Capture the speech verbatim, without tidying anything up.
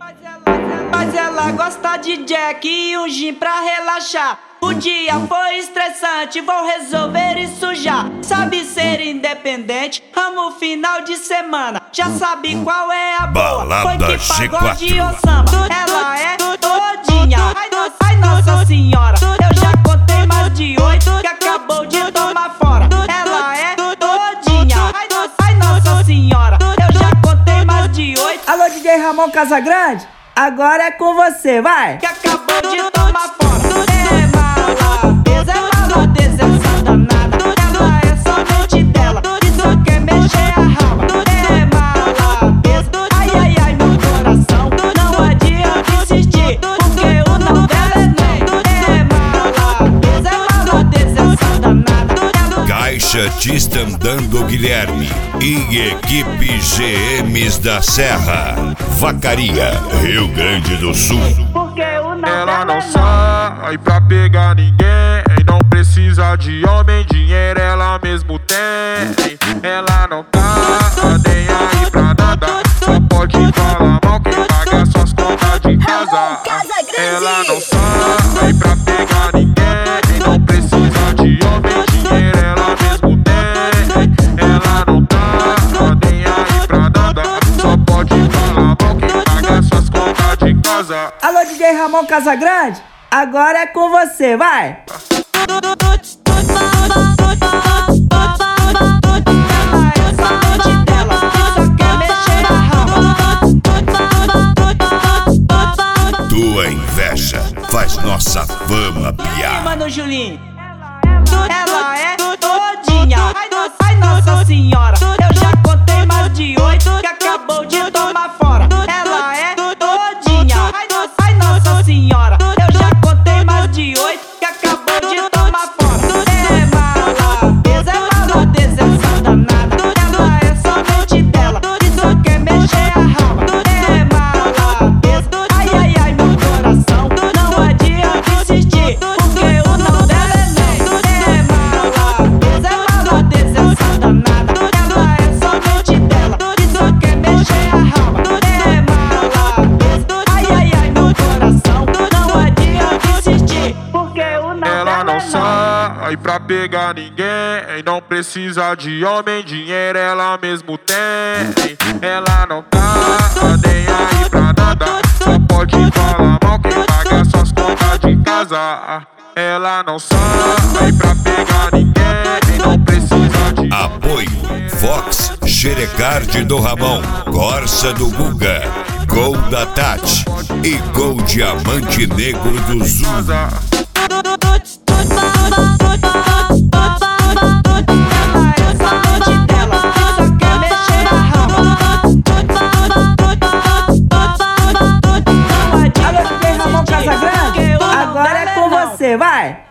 Mas ela gosta de Jack e um gin pra relaxar. O dia foi estressante, vou resolver isso já. Sabe ser independente, amo final de semana. Já sabe qual é a boa, Balada foi que pagode G ou quatro. samba. Ela é todinha, ai, nossa, ai Nossa Senhora. Eu já contei mais de oito que acabou de tomar fora. Ela é todinha, ai, nossa, ai Nossa Senhora. Eu já contei mais de oito. Alô, D J Ramon Casagrande, agora é com você, vai! Que acabou de tomar fora. É maladeza, é maladeza, essa danada. Ela é somente dela, que só quer mexer a raba. É maladeza, ai, ai, ai, meu coração. Não adianta insistir, porque o não dela é não. É maladeza, é maladeza, essa danada. Caixa Tista Andando Guilherme e equipe G Ms da Serra, Vacaria, Rio Grande do Sul. Porque o não Ela dela não é não. sai pra pegar ninguém, não precisa de homem, dinheiro ela mesmo tem. Ela não tá nem aí pra nada, só pode falar mal quem paga suas contas de casa. Ela não sai pra pegar ninguém, não precisa de homem, dinheiro ela mesmo tem. Ela não tá nem aí pra nada, só pode falar mal quem paga suas contas de casa. Alô, D J Ramon Casagrande, agora é com você, vai! Ela é somente dela, que só quer mexer a raba. Tua inveja faz nossa fama piar. Mano Julinho, ela é todinha, ai, nossa, ai Nossa Senhora. Eu já contei mais de oito que acabou de tomar fora. Ela é todinha, ai, nossa, ai Nossa Senhora. Eu já contei mais de oito que acabou de tomar fora. É maladeza, é maladeza, essa danada. Ela é somente dela, que só quer mexer a raba. É maladeza, ai, ai, ai, meu coração. Não adianta insistir, porque o não dela é não. É maladeza, é maladeza, essa danada. Ela é somente dela, que só quer mexer a raba. É maladeza, ai, ai, ai, meu coração. Não adianta insistir, porque o não Ela dela não é não. sai pra pegar ninguém, não precisa de homem, dinheiro ela mesmo tem. Ela não tá nem aí pra nada, só pode falar mal quem paga suas contas de casa. Ela não sai pra pegar ninguém, não precisa de Apoio Fox, Xerecard do Ramon, Corsa do Guga, Gol da Tati e Gol Diamante Negro do Zul. casa. Ela é somente dela, que só quer mexer a raba. Não Alô, D J Ramon adianta insistir, Casagrande, porque o não agora dela é com não. você, vai!